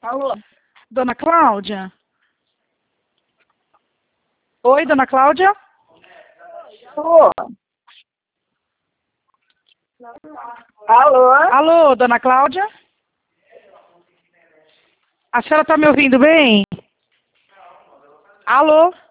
Alô? Dona Cláudia? Oi, dona Cláudia? Alô? Alô? Alô, dona Cláudia? A senhora está me ouvindo bem? Alô?